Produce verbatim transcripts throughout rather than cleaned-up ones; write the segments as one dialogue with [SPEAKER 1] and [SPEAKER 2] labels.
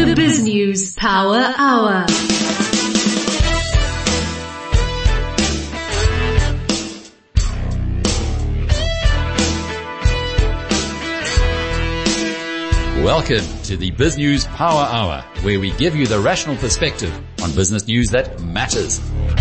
[SPEAKER 1] The Biz News Power Hour.
[SPEAKER 2] Welcome to the Biz News Power Hour, where we give you the rational perspective on business news that matters.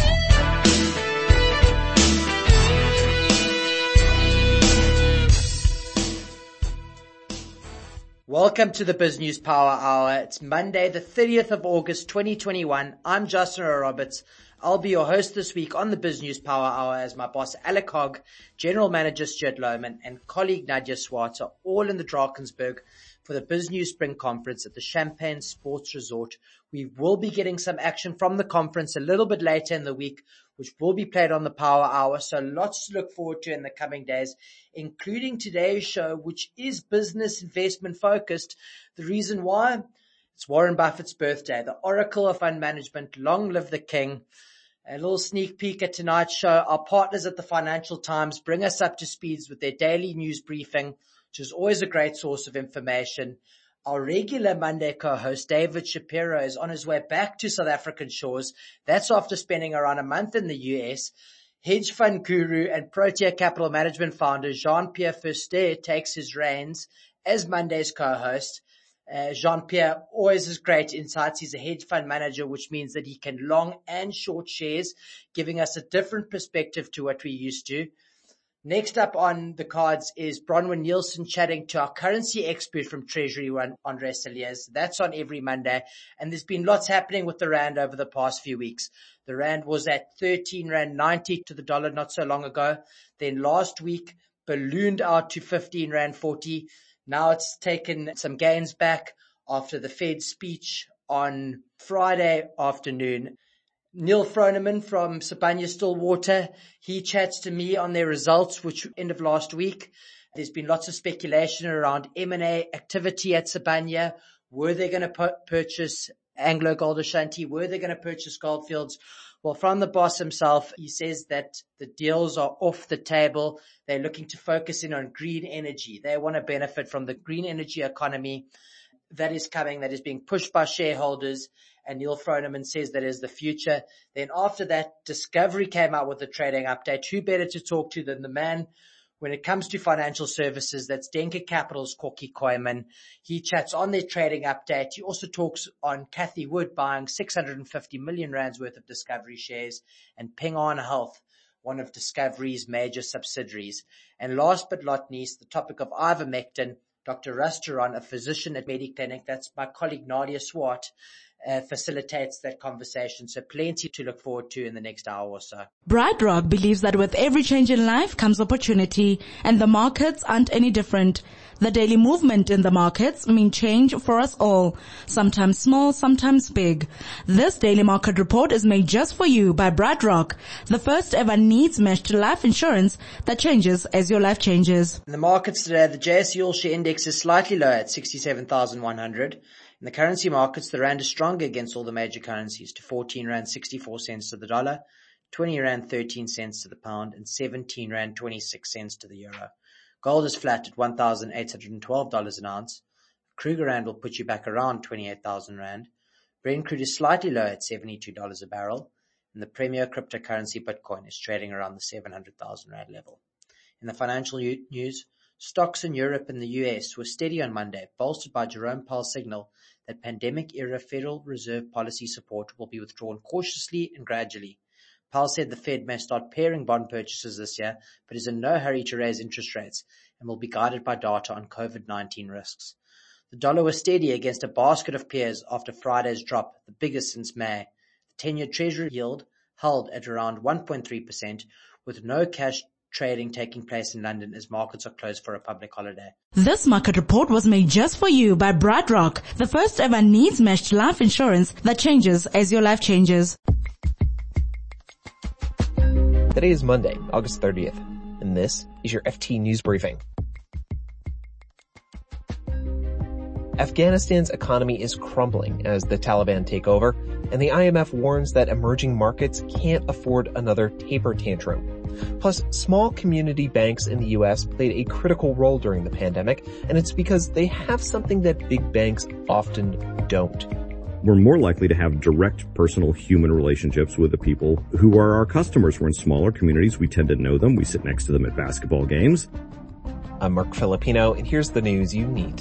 [SPEAKER 3] Welcome to the Biz News Power Hour. It's Monday, the thirtieth of August, twenty twenty-one. I'm Justin Roberts. I'll be your host this week on the Biz News Power Hour as my boss Alec Hogg, General Manager Stuart Lohman, and colleague Nadia Swart are all in the Drakensberg for the Biz News Spring Conference at the Champagne Sports Resort. We will be getting some action from the conference a little bit later in the week, which will be played on the Power Hour. So lots to look forward to in the coming days, including today's show, which is business investment focused. The reason why? It's Warren Buffett's birthday, the Oracle of Fund Management. Long live the king. A little sneak peek at tonight's show. Our partners at the Financial Times bring us up to speeds with their daily news briefing, which is always a great source of information. Our regular Monday co-host, David Shapiro, is on his way back to South African shores. That's after spending around a month in the U S. Hedge fund guru and Protea Capital Management founder Jean-Pierre Verster takes his reins as Monday's co-host. Uh, Jean-Pierre always has great insights. He's a hedge fund manager, which means that he can long and short shares, giving us a different perspective to what we're used to. Next up on the cards is Bronwyn Nielsen chatting to our currency expert from Treasury One, Andre Saliers. That's on every Monday. And there's been lots happening with the Rand over the past few weeks. The Rand was at thirteen rand ninety to the dollar not so long ago. Then last week ballooned out to fifteen rand forty. Now it's taken some gains back after the Fed speech on Friday afternoon. Neil Froneman from Sibanye-Stillwater, he chats to me on their results, which end of last week. There's been lots of speculation around M and A activity at Sibanye. Were they going to pu- purchase Anglo Gold Ashanti? Were they going to purchase Goldfields? Well, from the boss himself, he says that the deals are off the table. They're looking to focus in on green energy. They want to benefit from the green energy economy that is coming, that is being pushed by shareholders. And Neil Froneman says that is the future. Then after that, Discovery came out with a trading update. Who better to talk to than the man when it comes to financial services? That's Denker Capital's Corky Koyman. He chats on their trading update. He also talks on Cathy Wood buying six hundred fifty million rands worth of Discovery shares, and Ping An Health, one of Discovery's major subsidiaries. And last but not least, the topic of ivermectin. Doctor Rusteron, a physician at Mediclinic, that's my colleague Nadia Swart, Uh, facilitates that conversation. So plenty to look forward to in the next hour or so.
[SPEAKER 4] BrightRock believes that with every change in life comes opportunity, and the markets aren't any different. The daily movement in the markets mean change for us all, sometimes small, sometimes big. This daily market report is made just for you by BrightRock, the first ever needs-matched life insurance that changes as your life changes.
[SPEAKER 3] In the markets today, the J S E All Share Index is slightly lower at sixty-seven thousand one hundred. In the currency markets, the rand is stronger against all the major currencies to fourteen rand sixty-four cents to the dollar, twenty rand thirteen cents to the pound, and seventeen rand twenty-six cents to the euro. Gold is flat at one thousand eight hundred twelve dollars an ounce. Kruger rand will put you back around twenty-eight thousand rand. Brent crude is slightly lower at seventy-two dollars a barrel, and the premier cryptocurrency Bitcoin is trading around the seven hundred thousand rand level. In the financial news, stocks in Europe and the U S were steady on Monday, bolstered by Jerome Powell's signal that pandemic-era Federal Reserve policy support will be withdrawn cautiously and gradually. Powell said the Fed may start pairing bond purchases this year, but is in no hurry to raise interest rates and will be guided by data on COVID nineteen risks. The dollar was steady against a basket of peers after Friday's drop, the biggest since May. The ten-year Treasury yield held at around one point three percent, with no cash trading taking place in London as markets are closed for a public holiday.
[SPEAKER 4] This market report was made just for you by BrightRock, the first ever needs-matched life insurance that changes as your life changes.
[SPEAKER 5] Today is Monday, August thirtieth, and this is your F T News Briefing. Afghanistan's economy is crumbling as the Taliban take over, and the I M F warns that emerging markets can't afford another taper tantrum. Plus, small community banks in the U S played a critical role during the pandemic, and it's because they have something that big banks often don't.
[SPEAKER 6] We're more likely to have direct personal human relationships with the people who are our customers. We're in smaller communities. We tend to know them. We sit next to them at basketball games.
[SPEAKER 5] I'm Mark Filipino, and here's the news you need.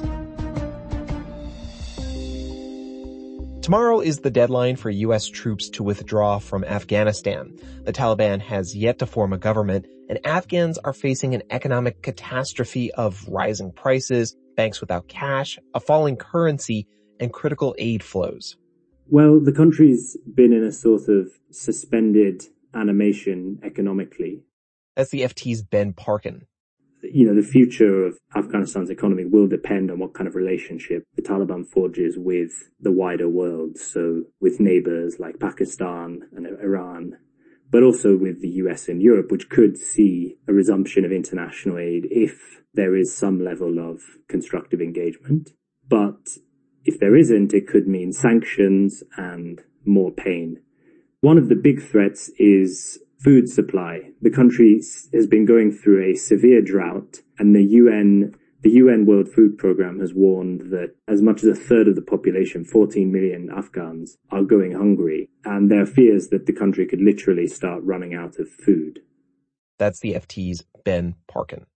[SPEAKER 5] Tomorrow is the deadline for U S troops to withdraw from Afghanistan. The Taliban has yet to form a government, and Afghans are facing an economic catastrophe of rising prices, banks without cash, a falling currency, and critical aid flows.
[SPEAKER 7] Well, the country's been in a sort of suspended animation economically.
[SPEAKER 5] That's the F T's Ben Parkin.
[SPEAKER 7] You know, the future of Afghanistan's economy will depend on what kind of relationship the Taliban forges with the wider world. So with neighbors like Pakistan and Iran, but also with the U S and Europe, which could see a resumption of international aid if there is some level of constructive engagement. But if there isn't, it could mean sanctions and more pain. One of the big threats is food supply. The country has been going through a severe drought, and the U N, the U N World Food Programme has warned that as much as a third of the population, fourteen million Afghans, are going hungry, and there are fears that the country could literally start running out of food.
[SPEAKER 5] That's the F T's Ben Parkin.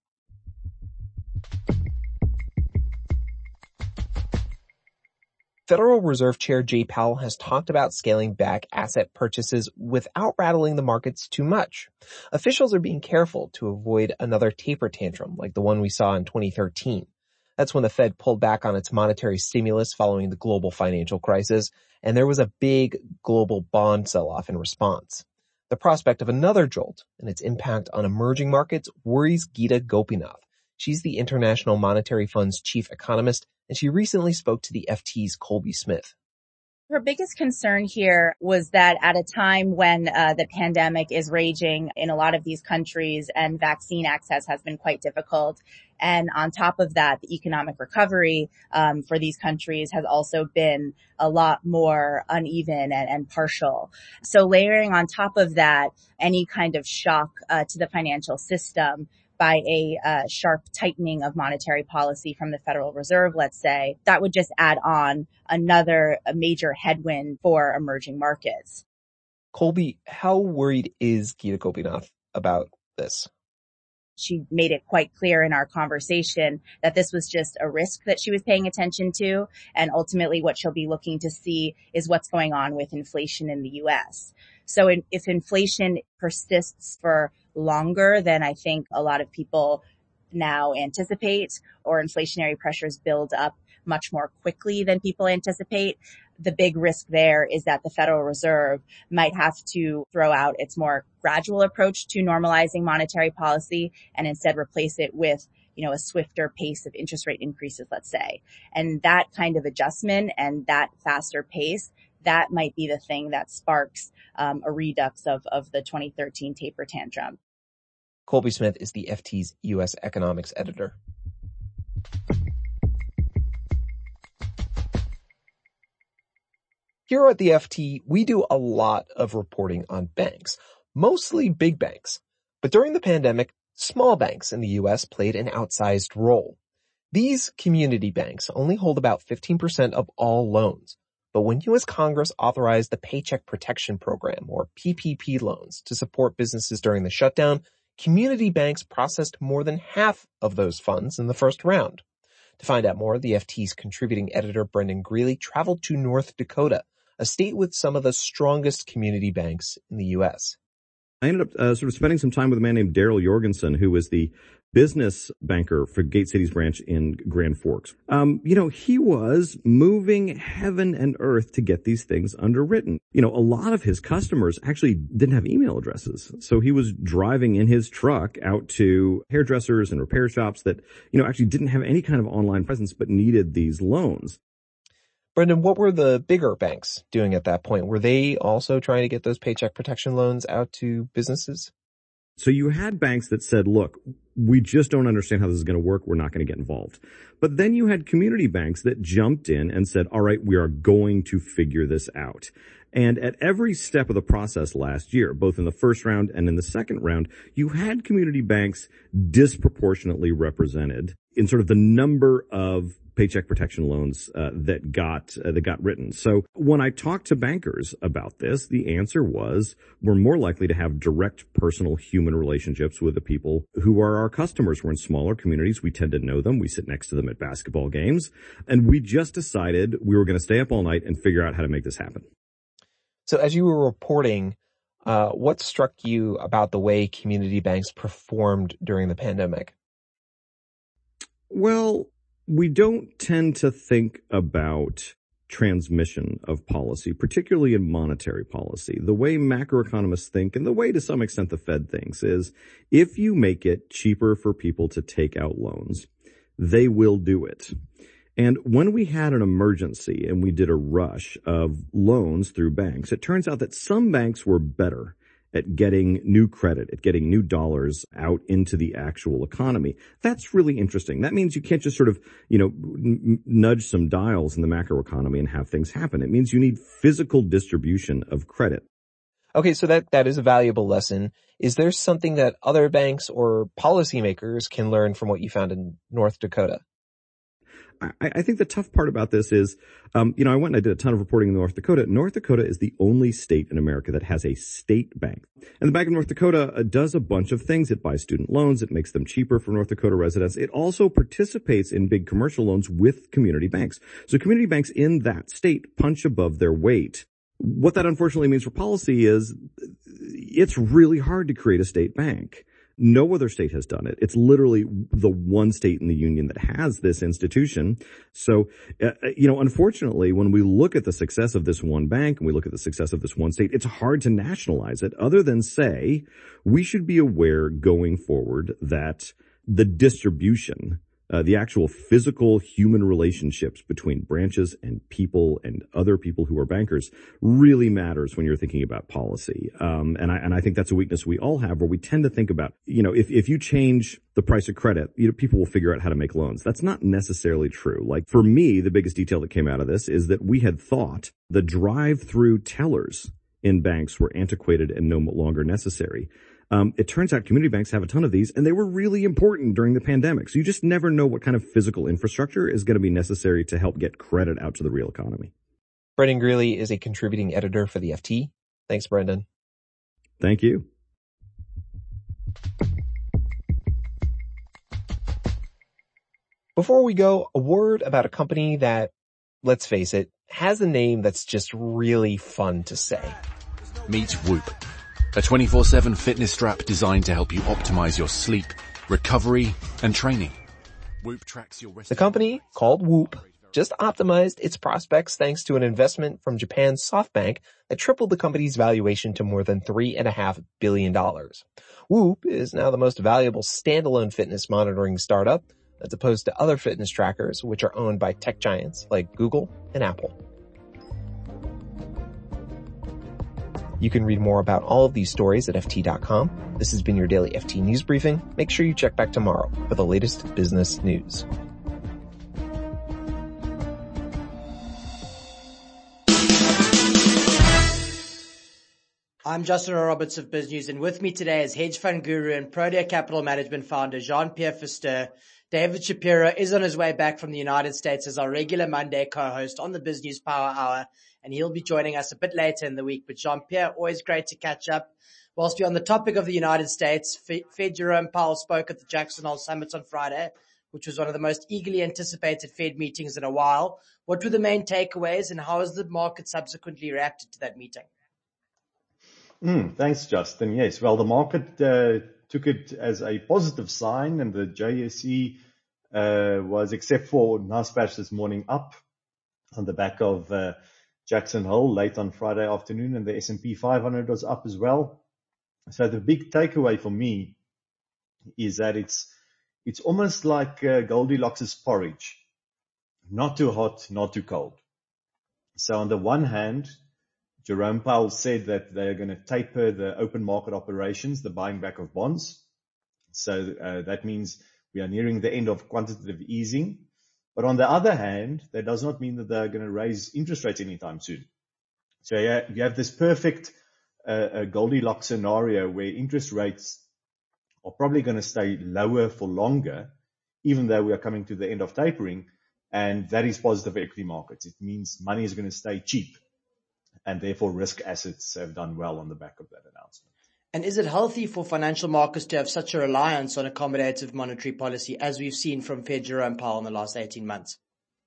[SPEAKER 5] Federal Reserve Chair Jay Powell has talked about scaling back asset purchases without rattling the markets too much. Officials are being careful to avoid another taper tantrum like the one we saw in twenty thirteen. That's when the Fed pulled back on its monetary stimulus following the global financial crisis, and there was a big global bond sell-off in response. The prospect of another jolt and its impact on emerging markets worries Geeta Gopinath. She's the International Monetary Fund's chief economist, and she recently spoke to the F T's Colby Smith.
[SPEAKER 8] Her biggest concern here was that at a time when uh, the pandemic is raging in a lot of these countries and vaccine access has been quite difficult, and on top of that, the economic recovery um, for these countries has also been a lot more uneven and, and partial. So layering on top of that, any kind of shock uh, to the financial system by a uh, sharp tightening of monetary policy from the Federal Reserve, let's say, that would just add on another a major headwind for emerging markets.
[SPEAKER 5] Colby, how worried is Geeta Gopinath about this?
[SPEAKER 8] She made it quite clear in our conversation that this was just a risk that she was paying attention to, and ultimately what she'll be looking to see is what's going on with inflation in the U S. So in, if inflation persists for longer than I think a lot of people now anticipate, or inflationary pressures build up much more quickly than people anticipate, the big risk there is that the Federal Reserve might have to throw out its more gradual approach to normalizing monetary policy and instead replace it with, you know, a swifter pace of interest rate increases, let's say. And that kind of adjustment and that faster pace, that might be the thing that sparks um, a redux of, of the twenty thirteen taper tantrum.
[SPEAKER 5] Colby Smith is the F T's U S economics editor. Here at the F T, we do a lot of reporting on banks, mostly big banks. But during the pandemic, small banks in the U S played an outsized role. These community banks only hold about fifteen percent of all loans. But when U S Congress authorized the Paycheck Protection Program, or P P P loans, to support businesses during the shutdown, community banks processed more than half of those funds in the first round. To find out more, the F T's contributing editor Brendan Greeley traveled to North Dakota, a state with some of the strongest community banks in the U S.
[SPEAKER 6] I ended up uh, sort of spending some time with a man named Daryl Jorgensen, who was the business banker for Gate City's branch in Grand Forks. Um, you know, he was moving heaven and earth to get these things underwritten. You know, a lot of his customers actually didn't have email addresses. So he was driving in his truck out to hairdressers and repair shops that, you know, actually didn't have any kind of online presence but needed these loans.
[SPEAKER 5] Brendan, what were the bigger banks doing at that point? Were they also trying to get those paycheck protection loans out to businesses?
[SPEAKER 6] So you had banks that said, look, we just don't understand how this is going to work. We're not going to get involved. But then you had community banks that jumped in and said, all right, we are going to figure this out. And at every step of the process last year, both in the first round and in the second round, you had community banks disproportionately represented in sort of the number of paycheck protection loans uh, that got uh, that got written. So when I talked to bankers about this, the answer was we're more likely to have direct personal human relationships with the people who are our customers. We're in smaller communities. We tend to know them. We sit next to them at basketball games. And we just decided we were going to stay up all night and figure out how to make this happen.
[SPEAKER 5] So as you were reporting, uh, what struck you about the way community banks performed during the pandemic?
[SPEAKER 6] Well, we don't tend to think about transmission of policy, particularly in monetary policy. The way macroeconomists think, and the way to some extent the Fed thinks, is if you make it cheaper for people to take out loans, they will do it. And when we had an emergency and we did a rush of loans through banks, it turns out that some banks were better at getting new credit, at getting new dollars out into the actual economy. That's really interesting. That means you can't just sort of, you know, n- nudge some dials in the macroeconomy and have things happen. It means you need physical distribution of credit.
[SPEAKER 5] Okay, so that, that is a valuable lesson. Is there something that other banks or policymakers can learn from what you found in North Dakota?
[SPEAKER 6] I, I think the tough part about this is, um, you know, I went and I did a ton of reporting in North Dakota. North Dakota is the only state in America that has a state bank. And the Bank of North Dakota uh, does a bunch of things. It buys student loans. It makes them cheaper for North Dakota residents. It also participates in big commercial loans with community banks. So community banks in that state punch above their weight. What that unfortunately means for policy is it's really hard to create a state bank. No other state has done it. It's literally the one state in the union that has this institution. So, uh, you know, unfortunately, when we look at the success of this one bank and we look at the success of this one state, it's hard to nationalize it other than say we should be aware going forward that the distribution, uh, the actual physical human relationships between branches and people and other people who are bankers really matters when you're thinking about policy. Um, and I, and I think that's a weakness we all have where we tend to think about, you know, if, if you change the price of credit, you know, people will figure out how to make loans. That's not necessarily true. Like for me, the biggest detail that came out of this is that we had thought the drive-through tellers in banks were antiquated and no longer necessary. Um, it turns out community banks have a ton of these, and they were really important during the pandemic. So you just never know what kind of physical infrastructure is going to be necessary to help get credit out to the real economy.
[SPEAKER 5] Brendan Greeley is a contributing editor for the F T. Thanks, Brendan.
[SPEAKER 6] Thank you.
[SPEAKER 5] Before we go, a word about a company that, let's face it, has a name that's just really fun to say.
[SPEAKER 9] Meet Whoop, a twenty-four seven fitness strap designed to help you optimize your sleep, recovery, and training. Whoop tracks your rest.
[SPEAKER 5] The company, called Whoop, just optimized its prospects thanks to an investment from Japan's SoftBank that tripled the company's valuation to more than three and a half billion dollars. Whoop is now the most valuable standalone fitness monitoring startup, as opposed to other fitness trackers, which are owned by tech giants like Google and Apple. You can read more about all of these stories at F T dot com. This has been your daily F T News Briefing. Make sure you check back tomorrow for the latest business news.
[SPEAKER 3] I'm Justin Roberts of Biz News, and with me today is hedge fund guru and Prodea Capital Management founder Jean-Pierre Verster. David Shapiro is on his way back from the United States as our regular Monday co-host on the Biz News Power Hour, and he'll be joining us a bit later in the week. But Jean-Pierre, always great to catch up. Whilst we're on the topic of the United States, Fed Jerome Powell spoke at the Jackson Hole Summit on Friday, which was one of the most eagerly anticipated Fed meetings in a while. What were the main takeaways, and how has the market subsequently reacted to that meeting?
[SPEAKER 10] Mm, thanks, Justin. Yes, well, the market uh, took it as a positive sign, and the J S E uh, was, except for Naspers this morning, up on the back of uh, Jackson Hole late on Friday afternoon, and the S and P five hundred was up as well. So the big takeaway for me is that it's it's almost like uh, Goldilocks' porridge, not too hot, not too cold. So on the one hand, Jerome Powell said that they are going to taper the open market operations, the buying back of bonds. So uh, that means we are nearing the end of quantitative easing. But on the other hand, that does not mean that they're going to raise interest rates anytime soon. So yeah, you have this perfect uh, Goldilocks scenario where interest rates are probably going to stay lower for longer, even though we are coming to the end of tapering, and that is positive for equity markets. It means money is going to stay cheap, and therefore risk assets have done well on the back of that announcement.
[SPEAKER 3] And is it healthy for financial markets to have such a reliance on accommodative monetary policy, as we've seen from Fed Jerome Powell in the last eighteen months?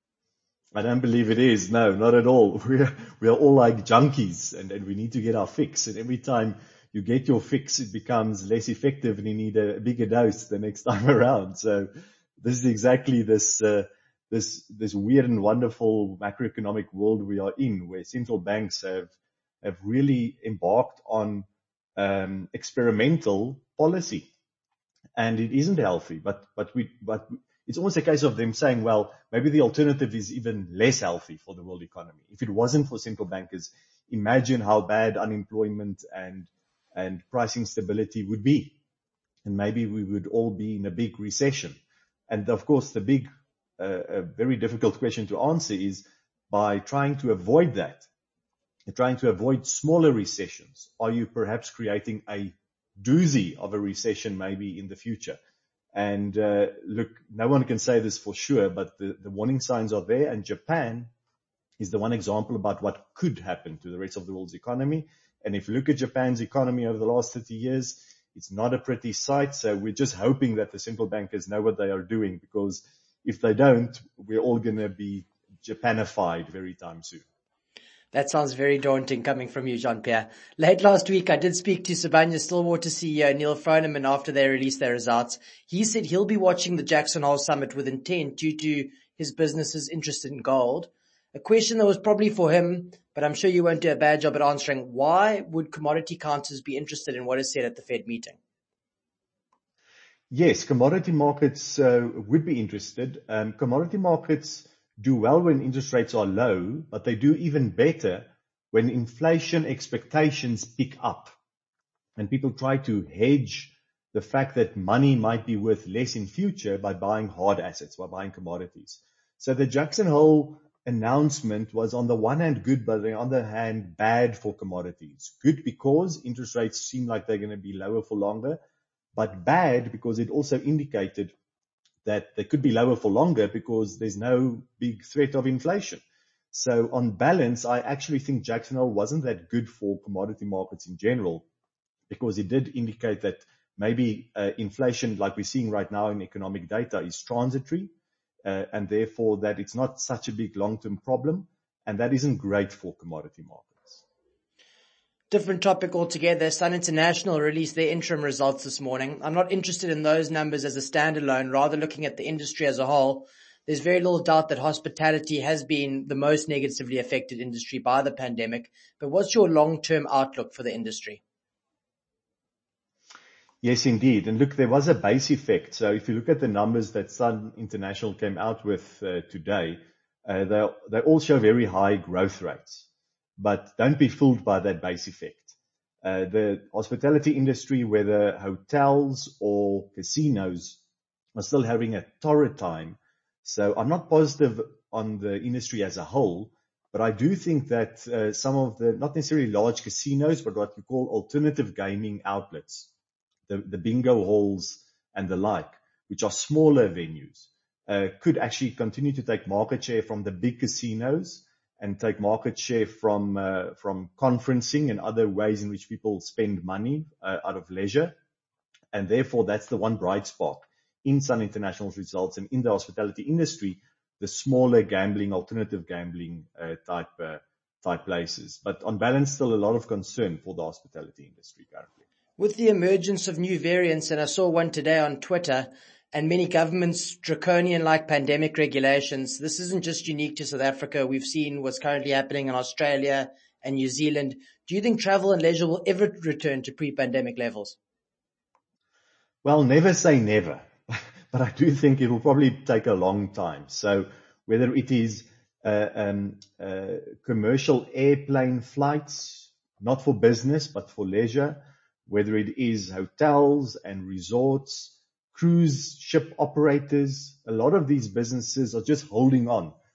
[SPEAKER 10] I don't believe it is. No, not at all. We're, we are all like junkies, and, and we need to get our fix. And every time you get your fix, it becomes less effective and you need a bigger dose the next time around. So this is exactly this, uh, this, this weird and wonderful macroeconomic world we are in, where central banks have, have really embarked on, um, experimental policy. And it isn't healthy, but, but we, but it's almost a case of them saying, well, maybe the alternative is even less healthy for the world economy. If it wasn't for central bankers, imagine how bad unemployment and and pricing stability would be. And maybe we would all be in a big recession. And of course, the big, uh, a very difficult question to answer is, by trying to avoid that, trying to avoid smaller recessions, are you perhaps creating a doozy of a recession maybe in the future? And uh, look, no one can say this for sure, but the, the warning signs are there, and Japan is the one example about what could happen to the rest of the world's economy. And if you look at Japan's economy over the last thirty years, it's not a pretty sight. So we're just hoping that the central bankers know what they are doing, because if they don't, we're all going to be Japanified very time soon.
[SPEAKER 3] That sounds very daunting coming from you, Jean-Pierre. Late last week, I did speak to Sibanye-Stillwater C E O Neil Froneman after they released their results. He said he'll be watching the Jackson Hole Summit with intent due to his business's interest in gold. A question that was probably for him, but I'm sure you won't do a bad job at answering. Why would commodity counters be interested in what is said at the Fed meeting?
[SPEAKER 10] Yes, commodity markets uh, would be interested. Um, commodity markets do well when interest rates are low, but they do even better when inflation expectations pick up and people try to hedge the fact that money might be worth less in future by buying hard assets, by buying commodities. So the Jackson Hole announcement was on the one hand good, but on the other hand bad for commodities. Good because interest rates seem like they're going to be lower for longer, but bad because it also indicated that they could be lower for longer because there's no big threat of inflation. So on balance, I actually think Jackson Hole wasn't that good for commodity markets in general, because it did indicate that maybe uh, inflation, like we're seeing right now in economic data, is transitory. Uh, and therefore that it's not such a big long-term problem, and that isn't great for commodity markets.
[SPEAKER 3] Different topic altogether. Sun International released their interim results this morning. I'm not interested in those numbers as a standalone, rather looking at the industry as a whole. There's very little doubt that hospitality has been the most negatively affected industry by the pandemic. But what's your long-term outlook for the industry?
[SPEAKER 10] Yes, indeed. And look, there was a base effect. So if you look at the numbers that Sun International came out with uh, today, uh, they, they all show very high growth rates. But don't be fooled by that base effect. Uh, the hospitality industry, whether hotels or casinos, are still having a torrid time. So I'm not positive on the industry as a whole, but I do think that uh, some of the, not necessarily large casinos, but what we call alternative gaming outlets, The, the bingo halls and the like, which are smaller venues, uh, could actually continue to take market share from the big casinos and take market share from uh, from conferencing and other ways in which people spend money uh, out of leisure. And therefore, that's the one bright spot in Sun International's results and in the hospitality industry, the smaller gambling, alternative gambling uh, type uh, type places. But on balance, still a lot of concern for the hospitality industry currently.
[SPEAKER 3] With the emergence of new variants, and I saw one today on Twitter, and many governments' draconian-like pandemic regulations, this isn't just unique to South Africa. We've seen what's currently happening in Australia and New Zealand. Do you think travel and leisure will ever return to pre-pandemic levels?
[SPEAKER 10] Well, never say never, but I do think it will probably take a long time. So whether it is uh, um, uh, commercial airplane flights, not for business, but for leisure, whether it is hotels and resorts, cruise ship operators, a lot of these businesses are just holding on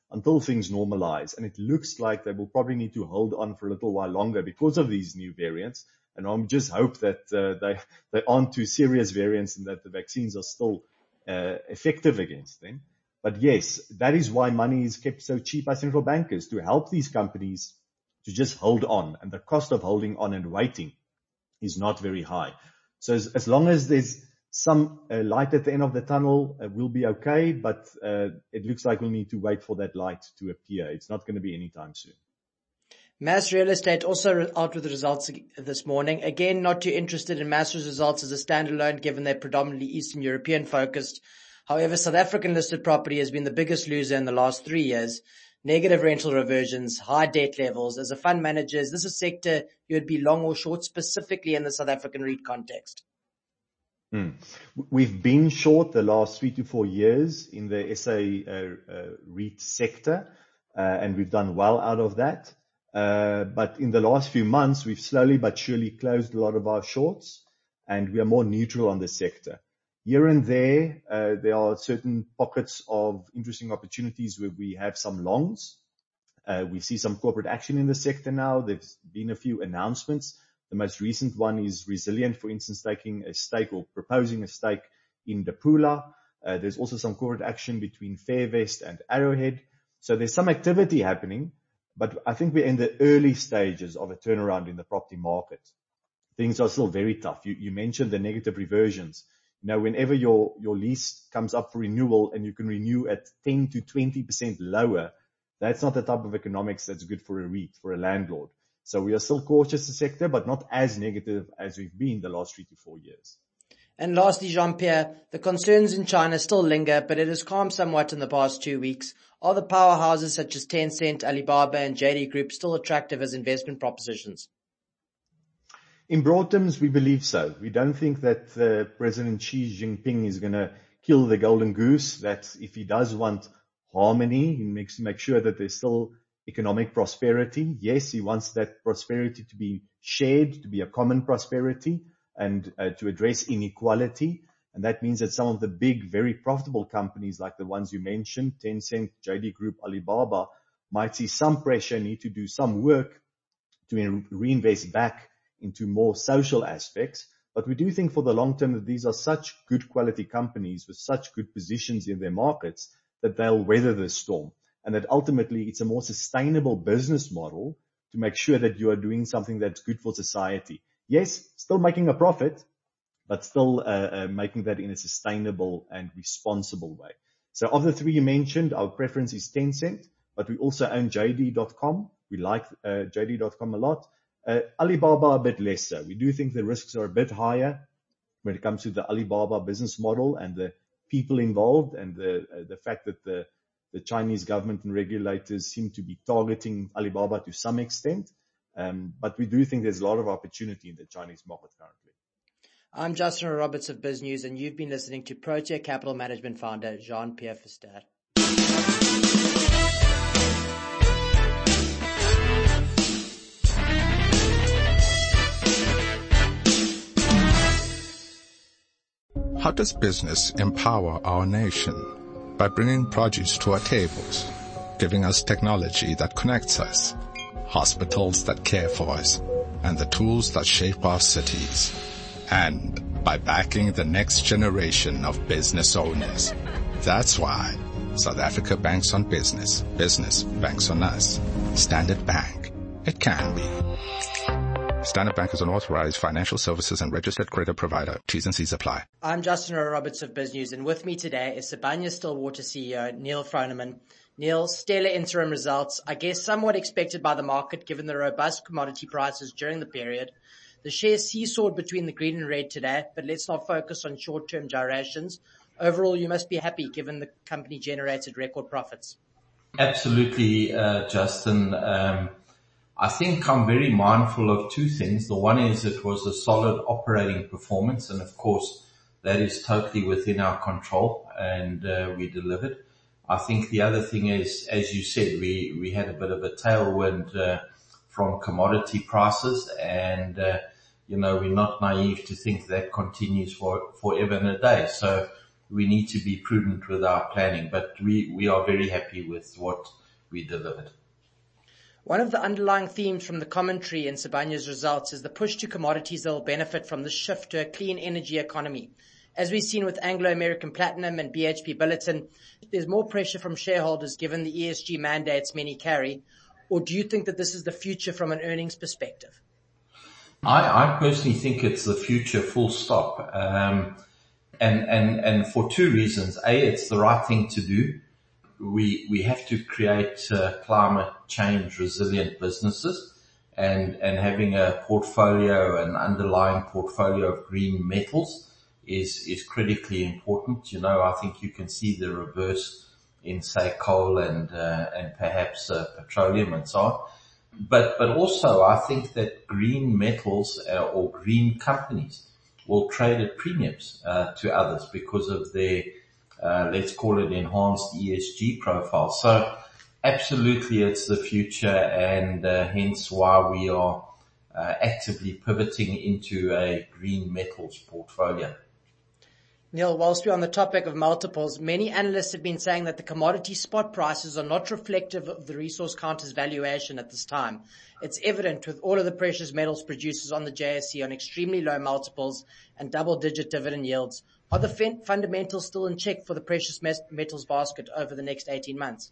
[SPEAKER 10] until things normalize. And it looks like they will probably need to hold on for a little while longer because of these new variants. And I just hope that uh, they, they aren't too serious variants and that the vaccines are still uh, effective against them. But yes, that is why money is kept so cheap by central bankers, to help these companies to just hold on. And the cost of holding on and waiting is not very high. So as, as long as there's some uh, light at the end of the tunnel, uh, we'll be okay. But uh, it looks like we'll need to wait for that light to appear. It's not going to be anytime soon.
[SPEAKER 3] Mass Real Estate also out with the results this morning. Again, not too interested in Mass's results as a standalone, given they're predominantly Eastern European focused. However, South African listed property has been the biggest loser in the last three years. Negative rental reversions, high debt levels. As a fund manager, is this a sector you would be long or short, specifically in the South African REIT context?
[SPEAKER 10] Hmm. We've been short the last three to four years in the S A uh, uh, REIT sector, uh, and we've done well out of that. Uh, but in the last few months, we've slowly but surely closed a lot of our shorts, and we are more neutral on the sector. Here and there, uh, there are certain pockets of interesting opportunities where we have some longs. Uh, we see some corporate action in the sector now. There's been a few announcements. The most recent one is Resilient, for instance, taking a stake or proposing a stake in Dapula. Uh, there's also some corporate action between Fairvest and Arrowhead. So there's some activity happening, but I think we're in the early stages of a turnaround in the property market. Things are still very tough. You, you mentioned the negative reversions. You know, whenever your, your lease comes up for renewal and you can renew at ten to twenty percent lower, that's not the type of economics that's good for a REIT, for a landlord. So we are still cautious in the sector, but not as negative as we've been the last three to four years.
[SPEAKER 3] And lastly, Jean-Pierre, the concerns in China still linger, but it has calmed somewhat in the past two weeks. Are the powerhouses such as Tencent, Alibaba and J D Group still attractive as investment propositions?
[SPEAKER 10] In broad terms, we believe so. We don't think that uh, President Xi Jinping is going to kill the golden goose, that if he does want harmony, he makes make sure that there's still economic prosperity. Yes, he wants that prosperity to be shared, to be a common prosperity, and uh, to address inequality. And that means that some of the big, very profitable companies like the ones you mentioned, Tencent, J D Group, Alibaba, might see some pressure, need to do some work to reinvest back into more social aspects. But we do think for the long term that these are such good quality companies with such good positions in their markets that they'll weather the storm. And that ultimately it's a more sustainable business model to make sure that you are doing something that's good for society. Yes, still making a profit, but still uh, uh, making that in a sustainable and responsible way. So of the three you mentioned, our preference is Tencent, but we also own J D dot com. We like uh, J D dot com a lot. Uh, Alibaba a bit less so. We do think the risks are a bit higher when it comes to the Alibaba business model and the people involved, and the uh, the fact that the the Chinese government and regulators seem to be targeting Alibaba to some extent. Um, but we do think there's a lot of opportunity in the Chinese market currently.
[SPEAKER 3] I'm Justin Roberts of BizNews, and you've been listening to Protea Capital Management founder Jean-Pierre Verster.
[SPEAKER 11] How does business empower our nation? By bringing produce to our tables, giving us technology that connects us, hospitals that care for us, and the tools that shape our cities. And by backing the next generation of business owners. That's why South Africa banks on business. Business banks on us. Standard Bank. It can be. Standard Bank is an authorized financial services and registered credit provider. T's and C's apply.
[SPEAKER 3] I'm Justin Roberts of BizNews, and with me today is Sibanye-Stillwater C E O Neil Froneman. Neil, stellar interim results, I guess somewhat expected by the market given the robust commodity prices during the period. The shares seesawed between the green and red today, but let's not focus on short-term gyrations. Overall, you must be happy given the company generated record profits.
[SPEAKER 12] Absolutely, uh, Justin. Um, I think I'm very mindful of two things. The one is it was a solid operating performance, and of course that is totally within our control, and uh, we delivered. I think the other thing is, as you said, we, we had a bit of a tailwind uh, from commodity prices, and uh, you know, we're not naive to think that continues for forever and a day. So we need to be prudent with our planning, but we, we are very happy with what we delivered.
[SPEAKER 3] One of the underlying themes from the commentary in Sibanye's results is the push to commodities that will benefit from the shift to a clean energy economy. As we've seen with Anglo American Platinum and B H P Billiton, there's more pressure from shareholders given the E S G mandates many carry. Or do you think that this is the future from an earnings perspective?
[SPEAKER 12] I, I personally think it's the future, full stop. Um, and, and, and for two reasons. A, it's the right thing to do. We, we have to create uh, climate change resilient businesses, and, and having a portfolio, an underlying portfolio of green metals is, is critically important. You know, I think you can see the reverse in, say, coal and, uh, and perhaps uh, petroleum and so on. But, but also I think that green metals uh, or green companies will trade at premiums, uh, to others because of their, uh, let's call it enhanced E S G profile. So absolutely it's the future, and, uh, hence why we are, uh, actively pivoting into a green metals portfolio.
[SPEAKER 3] Neil, whilst we're on the topic of multiples, many analysts have been saying that the commodity spot prices are not reflective of the resource counter's valuation at this time. It's evident with all of the precious metals producers on the J S E on extremely low multiples and double-digit dividend yields. Are the fin- fundamentals still in check for the precious metals basket over the next eighteen months?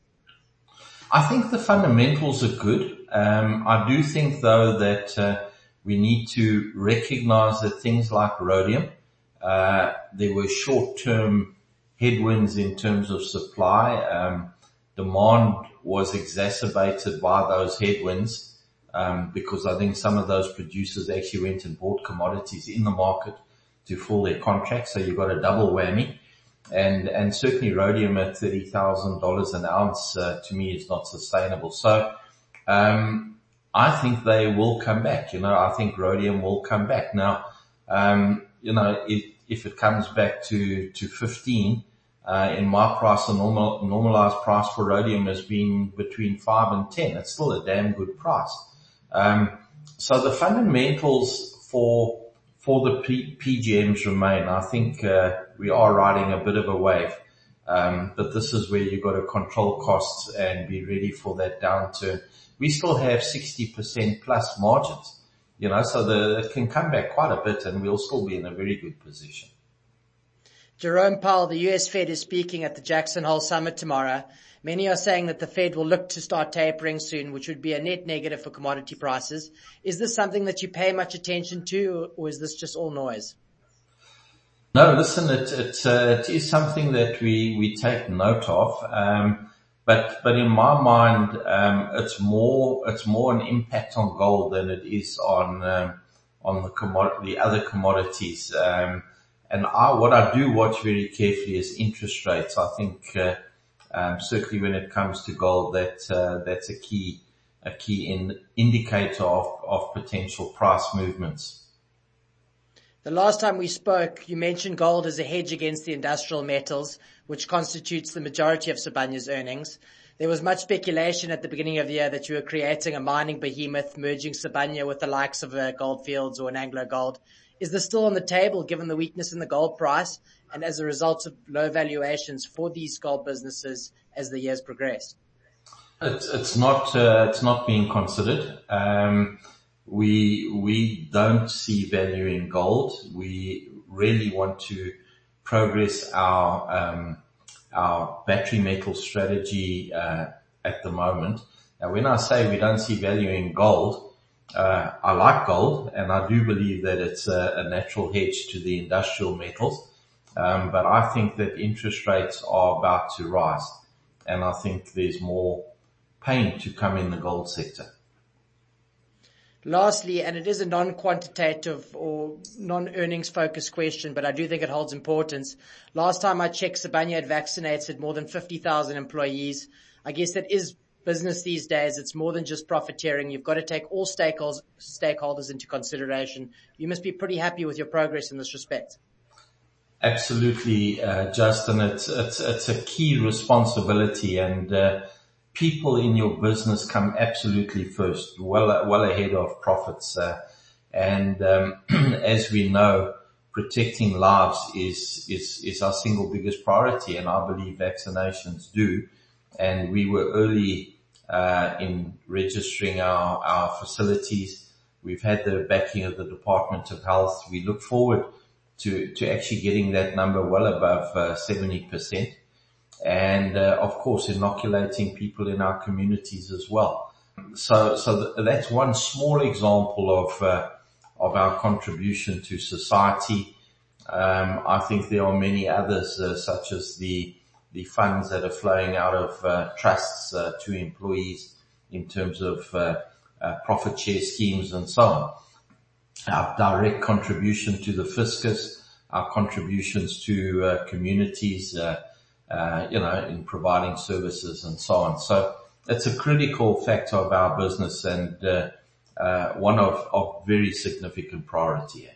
[SPEAKER 12] I think the fundamentals are good. Um, I do think, though, that uh, we need to recognize that things like rhodium, Uh, there were short-term headwinds in terms of supply. Um, demand was exacerbated by those headwinds, um, because I think some of those producers actually went and bought commodities in the market to fill their contracts. So you got a double whammy. And, and certainly rhodium at thirty thousand dollars an ounce, uh, to me is not sustainable. So, um, I think they will come back. You know, I think rhodium will come back. Now, um, you know, if, if it comes back to, to fifteen, uh, in my price, the normal, normalized price for rhodium has been between five and ten. It's still a damn good price. Um, so the fundamentals for, for the P, PGMs remain. I think, uh, we are riding a bit of a wave. Um, but this is where you've got to control costs and be ready for that downturn. We still have sixty percent plus margins. You know, so the, it can come back quite a bit and we'll still be in a very good position.
[SPEAKER 3] Jerome Powell, the U S Fed, is speaking at the Jackson Hole Summit tomorrow. Many are saying that the Fed will look to start tapering soon, which would be a net negative for commodity prices. Is this something that you pay much attention to, or is this just all noise?
[SPEAKER 12] No, listen, it, it, uh, it is something that we, we take note of. Um, But, but in my mind, um, it's more, it's more an impact on gold than it is on, um, on the commodity, the other commodities. Um, and I, what I do watch very carefully is interest rates. I think, uh, um, certainly when it comes to gold, that, uh, that's a key, a key in, indicator of, of potential price movements.
[SPEAKER 3] The last time we spoke, you mentioned gold as a hedge against the industrial metals, which constitutes the majority of Sibanye's earnings. There was much speculation at the beginning of the year that you were creating a mining behemoth, merging Sibanye with the likes of a Gold Fields or an Anglo Gold. Is this still on the table given the weakness in the gold price and as a result of low valuations for these gold businesses as the years progress?
[SPEAKER 12] It's, it's not, uh, it's not being considered. Um, we, we don't see value in gold. We really want to progress our, um, our battery metal strategy, uh, at the moment. Now, when I say we don't see value in gold, uh, I like gold and I do believe that it's a, a natural hedge to the industrial metals. Um, but I think that interest rates are about to rise and I think there's more pain to come in the gold sector.
[SPEAKER 3] Lastly, and it is a non-quantitative or non-earnings focused question, but I do think it holds importance. Last time I checked, Sibanye had vaccinated more than fifty thousand employees. I guess that is business these days. It's more than just profiteering. You've got to take all stakeholders, stakeholders into consideration. You must be pretty happy with your progress in this respect.
[SPEAKER 12] Absolutely, uh, Justin. It's, it's, it's a key responsibility and, uh, people in your business come absolutely first, well, well ahead of profits. Uh, and, um, as we know, protecting lives is, is, is our single biggest priority, and I believe vaccinations do. And we were early, uh, in registering our, our facilities. We've had the backing of the Department of Health. We look forward to, to actually getting that number well above uh, seventy percent. And, uh, of course, inoculating people in our communities as well. So, so th- that's one small example of, uh, of our contribution to society. Um, I think there are many others, uh, such as the, the funds that are flowing out of, uh, trusts, uh, to employees in terms of, uh, uh, profit share schemes and so on. Our direct contribution to the fiscus, our contributions to, uh, communities, uh, uh, you know, in providing services and so on. So it's a critical factor of our business and, uh, uh, one of, of very significant priority.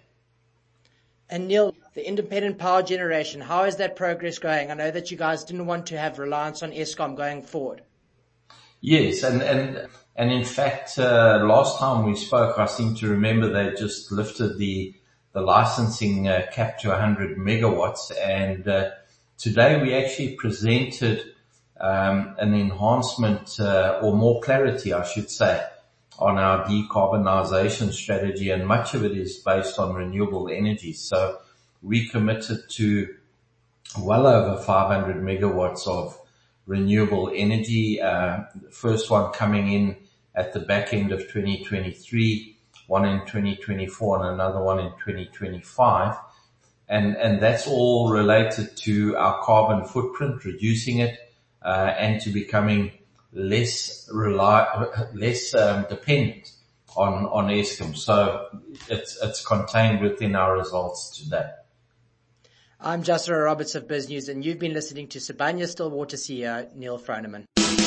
[SPEAKER 3] And Neil, the independent power generation, how is that progress going? I know that you guys didn't want to have reliance on Eskom going forward.
[SPEAKER 12] Yes, and, and, and in fact, uh, last time we spoke, I seem to remember they just lifted the, the licensing uh, cap to one hundred megawatts, and, uh, today we actually presented, um, an enhancement, uh, or more clarity, I should say, on our decarbonization strategy, and much of it is based on renewable energy. So we committed to well over five hundred megawatts of renewable energy. Uh, the first one coming in at the back end of twenty twenty-three, one in twenty twenty-four, and another one in twenty twenty-five. And, and that's all related to our carbon footprint, reducing it, uh, and to becoming less rely, less, um, dependent on, on Eskom. So it's, it's contained within our results today.
[SPEAKER 3] I'm Justin Roberts of BizNews, and you've been listening to Sibanye-Stillwater C E O, Neil Froneman.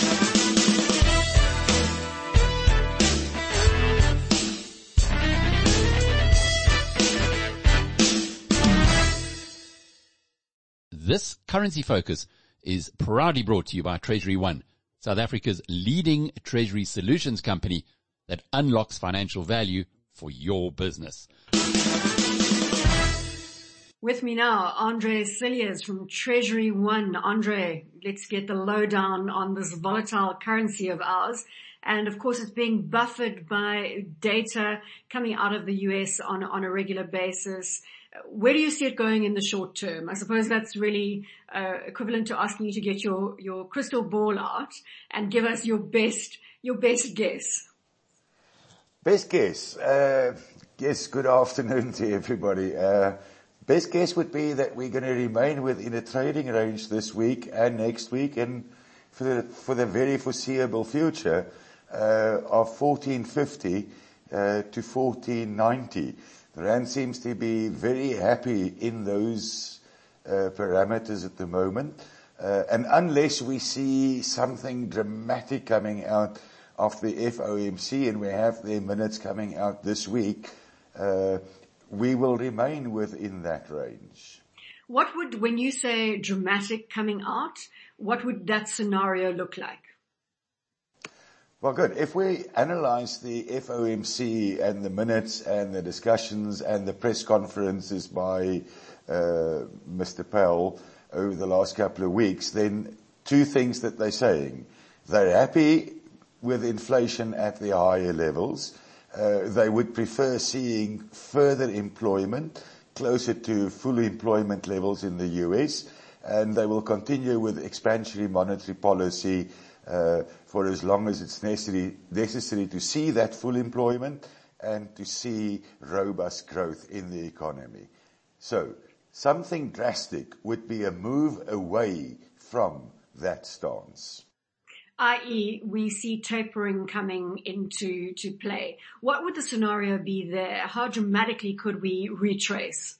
[SPEAKER 2] This Currency Focus is proudly brought to you by Treasury One, South Africa's leading treasury solutions company that unlocks financial value for your business.
[SPEAKER 1] With me now, Andre Cilliers from Treasury One. Andre, let's get the lowdown on this volatile currency of ours. And of course, it's being buffered by data coming out of the U S on, on a regular basis. Where do you see it going in the short term? I suppose that's really uh, equivalent to asking you to get your, your crystal ball out and give us your best, your best guess.
[SPEAKER 13] Best guess. Uh, yes, good afternoon to everybody. Uh, best guess would be that we're going to remain within a trading range this week and next week and for the, for the very foreseeable future, uh, of fourteen fifty, uh, to fourteen ninety. The rand seems to be very happy in those uh, parameters at the moment. Uh, and unless we see something dramatic coming out of the F O M C, and we have their minutes coming out this week, uh, we will remain within that range.
[SPEAKER 1] What would, when you say dramatic coming out, what would that scenario look like?
[SPEAKER 13] Well, good. If we analyze the F O M C and the minutes and the discussions and the press conferences by uh, Mister Powell over the last couple of weeks, then two things that they're saying. They're happy with inflation at the higher levels. Uh, they would prefer seeing further employment closer to full employment levels in the U S, and they will continue with expansionary monetary policy Uh, for as long as it's necessary, necessary to see that full employment and to see robust growth in the economy. So, something drastic would be a move away from that stance.
[SPEAKER 1] that is, we see tapering coming into to play. What would the scenario be there? How dramatically could we retrace?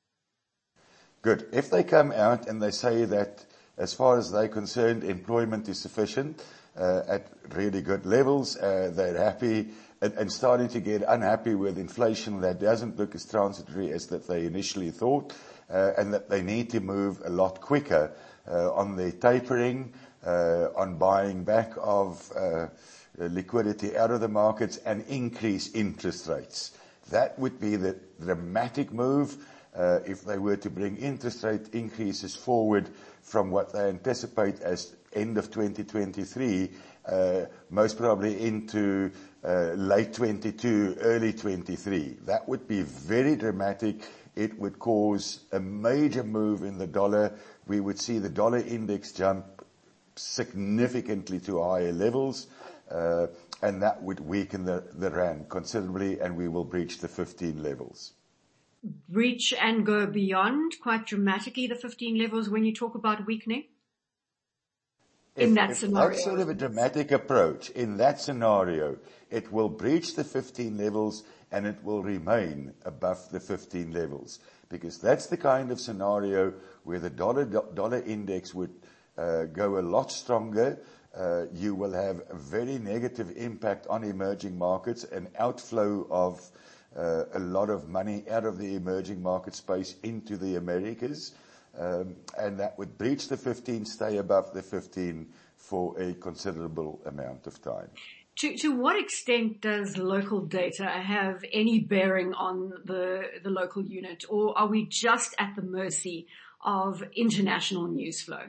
[SPEAKER 13] Good. If they come out and they say that as far as they're concerned, employment is sufficient uh, at really good levels. Uh, they're happy and, and starting to get unhappy with inflation that doesn't look as transitory as that they initially thought, uh, and that they need to move a lot quicker uh, on their tapering, uh, on buying back of uh, liquidity out of the markets and increase interest rates. That would be the dramatic move. uh, if they were to bring interest rate increases forward from what they anticipate as end of twenty twenty-three, uh, most probably into uh, late twenty-two, early twenty-three. That would be very dramatic. It would cause a major move in the dollar. We would see the dollar index jump significantly to higher levels, uh, and that would weaken the, the rand considerably, and we will breach the fifteen levels.
[SPEAKER 1] Breach and go beyond quite dramatically the fifteen levels when you talk about weakening? In
[SPEAKER 13] If,
[SPEAKER 1] that
[SPEAKER 13] if
[SPEAKER 1] scenario.
[SPEAKER 13] That's sort of a dramatic approach. In that scenario, it will breach the fifteen levels and it will remain above the fifteen levels, because that's the kind of scenario where the dollar dollar index would uh, go a lot stronger. Uh, you will have a very negative impact on emerging markets, an outflow of uh, a lot of money out of the emerging market space into the Americas, um, and that would breach the fifteen, stay above the fifteen for a considerable amount of time.
[SPEAKER 1] To, to what extent does local data have any bearing on the, the local unit, or are we just at the mercy of international news flow?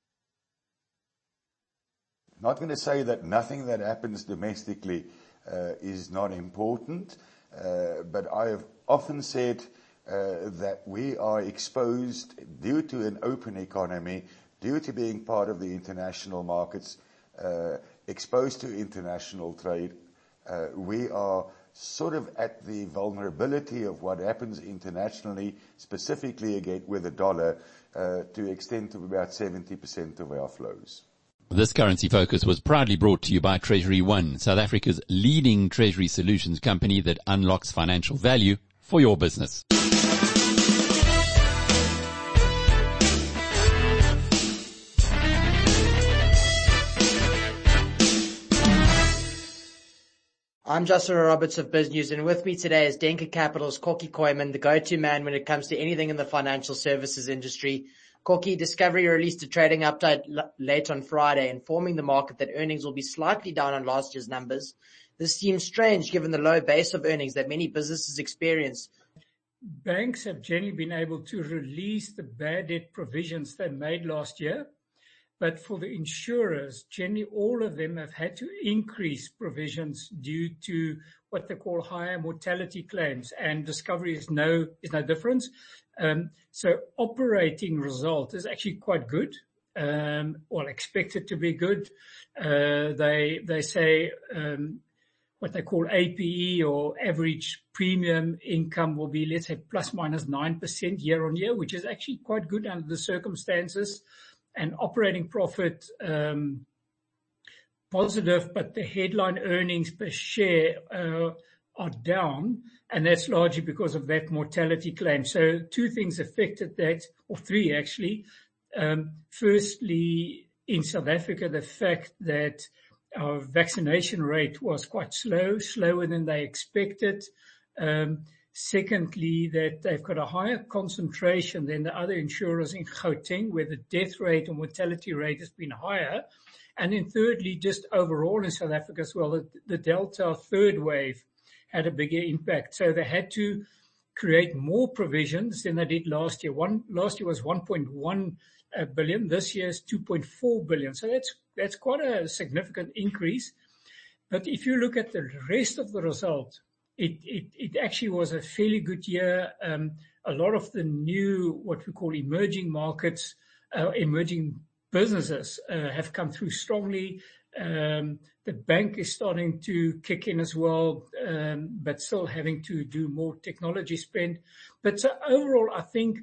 [SPEAKER 13] Not going to say that nothing that happens domestically uh, is not important, uh, but I have often said uh, that we are exposed, due to an open economy, due to being part of the international markets, uh, exposed to international trade, uh, we are sort of at the vulnerability of what happens internationally, specifically again with the dollar, uh, to the extent of about seventy percent of our flows.
[SPEAKER 2] This currency focus was proudly brought to you by Treasury One, South Africa's leading treasury solutions company that unlocks financial value for your business.
[SPEAKER 3] I'm Justin Roberts of BizNews, and with me today is Denker Capital's Corky Koyman, the go-to man when it comes to anything in the financial services industry. Corky, Discovery released a trading update l- late on Friday, informing the market that earnings will be slightly down on last year's numbers. This seems strange given the low base of earnings that many businesses experience.
[SPEAKER 14] Banks have generally been able to release the bad debt provisions they made last year. But for the insurers, generally all of them have had to increase provisions due to what they call higher mortality claims, and Discovery is no is no different. Um, so operating result is actually quite good, um, or expected to be good. Uh, they they say um, what they call A P E, or average premium income, will be, let's say, plus minus nine percent year on year, which is actually quite good under the circumstances. And operating profit um, positive, but the headline earnings per share uh, are down, and that's largely because of that mortality claim. So two things affected that, or three actually. Um, firstly, in South Africa, the fact that our vaccination rate was quite slow, slower than they expected. Um, Secondly, that they've got a higher concentration than the other insurers in Gauteng, where the death rate or mortality rate has been higher. And then thirdly, just overall in South Africa as well, the, the Delta third wave had a bigger impact. So they had to create more provisions than they did last year. One, last year was one point one billion. This year is two point four billion. So that's, that's quite a significant increase. But if you look at the rest of the result, It, it, it actually was a fairly good year. Um, a lot of the new, what we call emerging markets, uh, emerging businesses, uh, have come through strongly. Um, the bank is starting to kick in as well, um, but still having to do more technology spend. But so overall, I think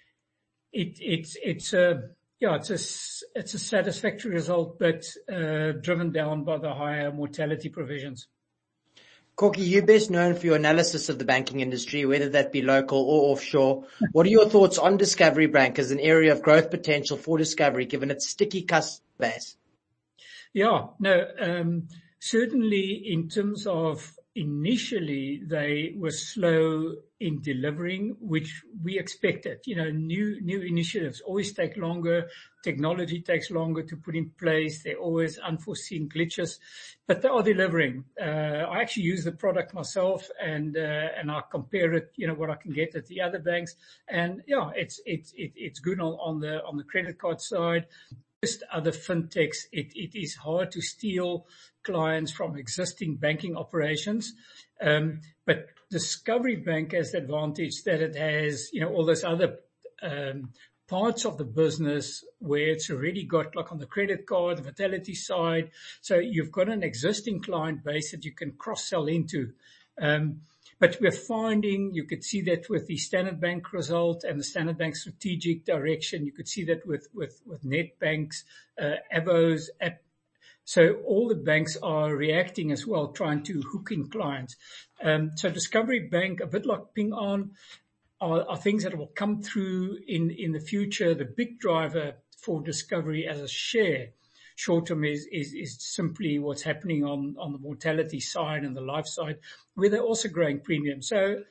[SPEAKER 14] it, it's, it's a, yeah, it's a, it's a satisfactory result, but, uh, driven down by the higher mortality provisions.
[SPEAKER 3] Corky, you're best known for your analysis of the banking industry, whether that be local or offshore. What are your thoughts on Discovery Bank as an area of growth potential for Discovery, given its sticky customer base?
[SPEAKER 14] Yeah, no, um, certainly in terms of initially they were slow in delivering, which we expected. You know, new new initiatives always take longer. Technology takes longer to put in place. There are always unforeseen glitches, but they are delivering. Uh, I actually use the product myself, and uh, and I compare it, you know, what I can get at the other banks, and yeah, it's it's it, it's good on, on the on the credit card side. Most other fintechs, it, it is hard to steal clients from existing banking operations. Um, but Discovery Bank has the advantage that it has, you know, all those other um, parts of the business where it's already got, like on the credit card, the Vitality side. So you've got an existing client base that you can cross-sell into. Um, But we're finding, you could see that with the Standard Bank result and the Standard Bank strategic direction. You could see that with, with, with Nedbank's, uh, Abos. App. So all the banks are reacting as well, trying to hook in clients. Um, so Discovery Bank, a bit like Ping An, are, are things that will come through in, in the future. The big driver for Discovery as a share short term is, is, is simply what's happening on, on the mortality side and the life side, where they're also growing premium. So,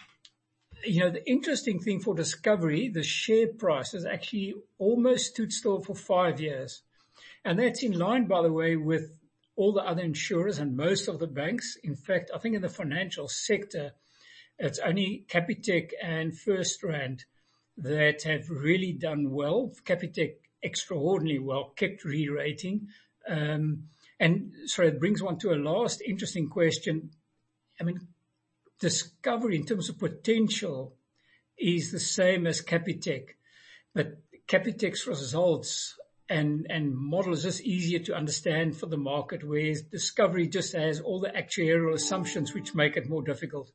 [SPEAKER 14] you know, the interesting thing for Discovery, the share price has actually almost stood still for five years. And that's in line, by the way, with all the other insurers and most of the banks. In fact, I think in the financial sector, it's only Capitec and FirstRand that have really done well. Capitec extraordinarily well, kept re-rating. Um, and so it brings one to a last interesting question. I mean, Discovery in terms of potential is the same as Capitec, but Capitec's results and, and model is just easier to understand for the market, whereas Discovery just has all the actuarial assumptions which make it more difficult.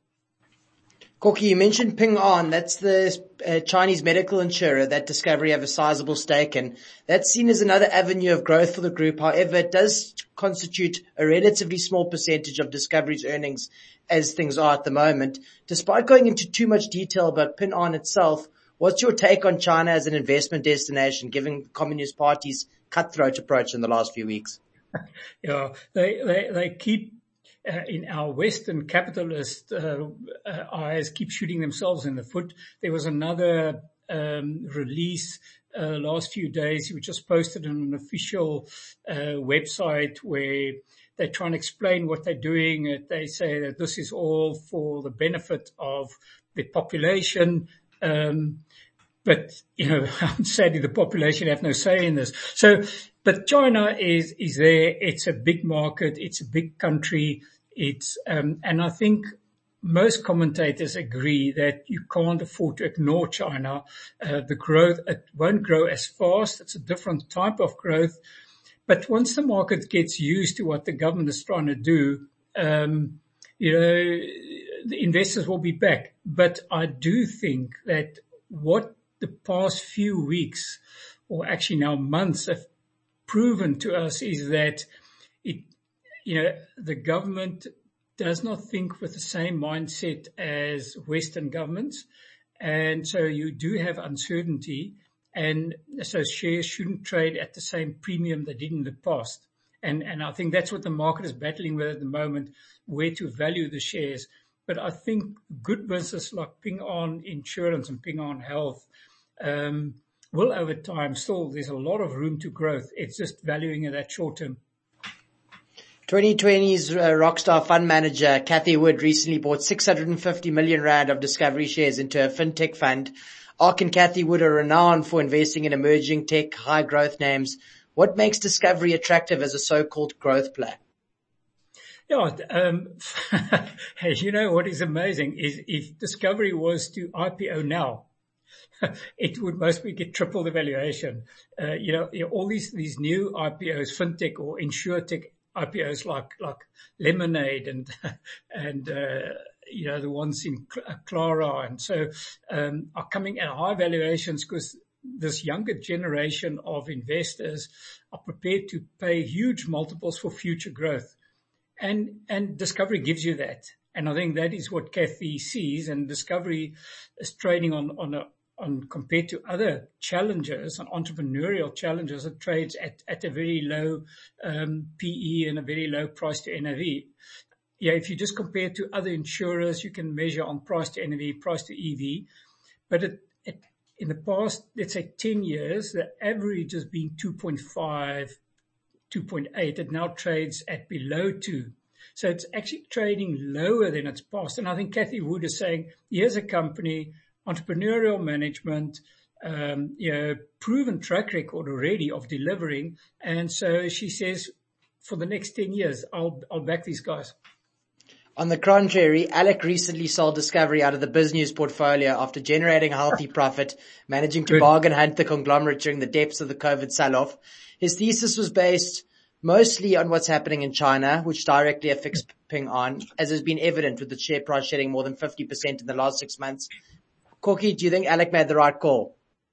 [SPEAKER 3] Corky, you mentioned Ping An. That's the uh, Chinese medical insurer that Discovery have a sizable stake in. That's seen as another avenue of growth for the group. However, it does constitute a relatively small percentage of Discovery's earnings as things are at the moment. Despite going into too much detail about Ping An itself, what's your take on China as an investment destination, given the Communist Party's cutthroat approach in the last few weeks?
[SPEAKER 14] Yeah, they, they, they keep Uh, in our Western capitalist uh, uh, eyes, keep shooting themselves in the foot. There was another um, release uh, last few days, which was posted on an official uh, website where they try and explain what they're doing. Uh, they say that this is all for the benefit of the population. Um, but, you know, sadly the population have no say in this. So, but China is, is there. It's a big market. It's a big country. It's, um, and I think most commentators agree that you can't afford to ignore China. Uh, the growth, it won't grow as fast. It's a different type of growth. But once the market gets used to what the government is trying to do, um, you know, the investors will be back. But I do think that what the past few weeks, or actually now months, have proven to us is that it, you know, the government does not think with the same mindset as Western governments. And so you do have uncertainty, and so shares shouldn't trade at the same premium they did in the past. And, and I think that's what the market is battling with at the moment, where to value the shares. But I think good business like Ping An Insurance and Ping An Health, um, will over time still, there's a lot of room to growth. It's just valuing it at short term.
[SPEAKER 3] twenty twenty's uh, rockstar fund manager, Cathy Wood, recently bought six hundred fifty million rand of Discovery shares into a fintech fund. Ark and Cathy Wood are renowned for investing in emerging tech, high growth names. What makes Discovery attractive as a so-called growth play?
[SPEAKER 14] Yeah, um, you know what is amazing is if Discovery was to I P O now, it would mostly get triple the valuation. Uh, you know, you know, all these, these new I P Os, fintech or insurtech I P Os like, like Lemonade and, and, uh, you know, the ones in Clara and so, um, are coming at high valuations because this younger generation of investors are prepared to pay huge multiples for future growth. And, and Discovery gives you that. And I think that is what Cathy sees, and Discovery is trading on, on a, on compared to other challengers and entrepreneurial challengers, it trades at, at a very low, um, P E and a very low price to N A V. yeah, if you just compare to other insurers, you can measure on price to N A V, price to E V. But it, it, in the past, let's say ten years, the average has been two point five, two point eight. It now trades at below two. So it's actually trading lower than its past. And I think Kathy Wood is saying, here's a company, entrepreneurial management, um, you know, proven track record already of delivering. And so she says, for the next ten years, I'll, I'll back these guys.
[SPEAKER 3] On the contrary, Alec recently sold Discovery out of the BizNews portfolio after generating a healthy profit, managing to Good. bargain hunt the conglomerate during the depths of the COVID sell-off. His thesis was based mostly on what's happening in China, which directly affects Ping An, as has been evident with the share price shedding more than fifty percent in the last six months. Corky, do you think Alec made the right call?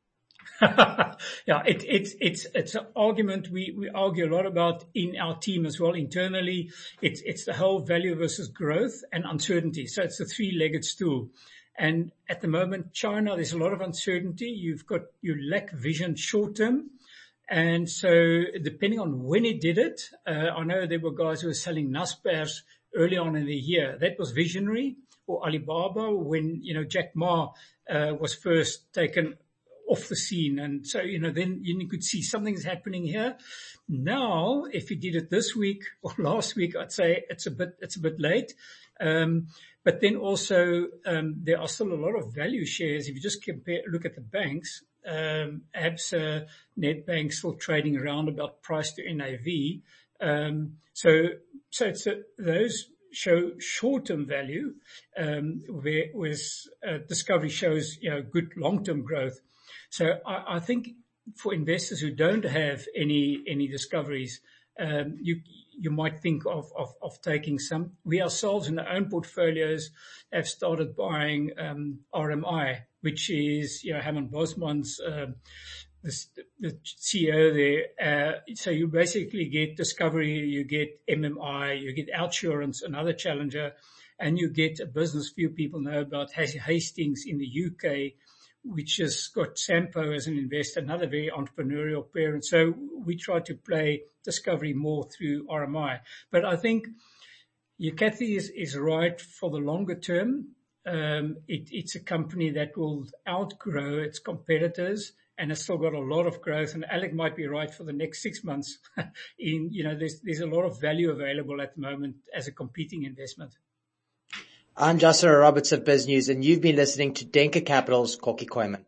[SPEAKER 14] yeah, it, it's, it's, it's an argument we, we argue a lot about in our team as well internally. It's, it's the whole value versus growth and uncertainty. So it's the three-legged stool. And at the moment, China, there's a lot of uncertainty. You've got, you lack vision short term. And so depending on when he did it, uh, I know there were guys who were selling Naspers early on in the year. That was visionary. Or Alibaba when, you know, Jack Ma, uh, was first taken off the scene. And so, you know, then you could see something's happening here. Now, if he did it this week or last week, I'd say it's a bit, it's a bit late. Um, but then also, um, there are still a lot of value shares. If you just compare, look at the banks, um, Absa, Nedbank still trading around about price to N A V. Um, so, so it's a, those show short-term value, um, where, whereas, uh, Discovery shows, you know, good long-term growth. So I, I think for investors who don't have any, any discoveries, um, you, you might think of, of, of taking some. We ourselves in our own portfolios have started buying, um, R M I, which is, you know, Hammond Bosman's, um, the, the C E O there. Uh, so you basically get Discovery, you get M M I, you get Outsurance, another challenger, and you get a business few people know about, Hastings in the U K, which has got Sampo as an investor, another very entrepreneurial parent. So we try to play Discovery more through R M I. But I think yeah, Kathy is, is right for the longer term. Um, it, it's a company that will outgrow its competitors and it's still got a lot of growth. And Alec might be right for the next six months. in, you know, there's, there's a lot of value available at the moment as a competing investment.
[SPEAKER 3] I'm Justin Roberts of BizNews, and you've been listening to Denker Capital's Corky Koyman.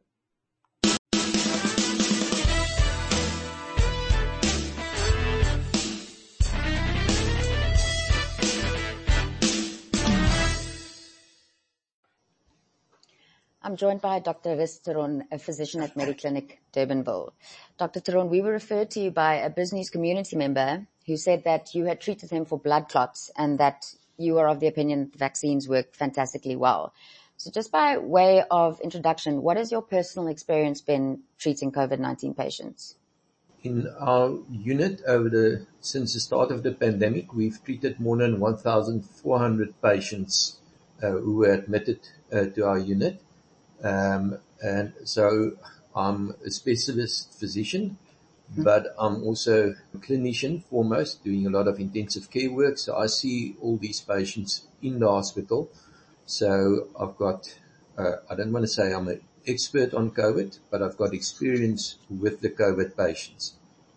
[SPEAKER 15] I'm joined by Doctor Riz Theron, a physician at Mediclinic Durbanville. Doctor Theron, we were referred to you by a BizNews community member who said that you had treated him for blood clots and that you are of the opinion that vaccines work fantastically well. So just by way of introduction, what has your personal experience been treating COVID nineteen patients?
[SPEAKER 16] In our unit over the, since the start of the pandemic, we've treated more than one thousand four hundred patients uh, who were admitted uh, to our unit. Um, and so I'm a specialist physician, but I'm also a clinician foremost, doing a lot of intensive care work. So I see all these patients in the hospital. So I've got, uh, I don't want to say I'm an expert on COVID, but I've got experience with the COVID patients.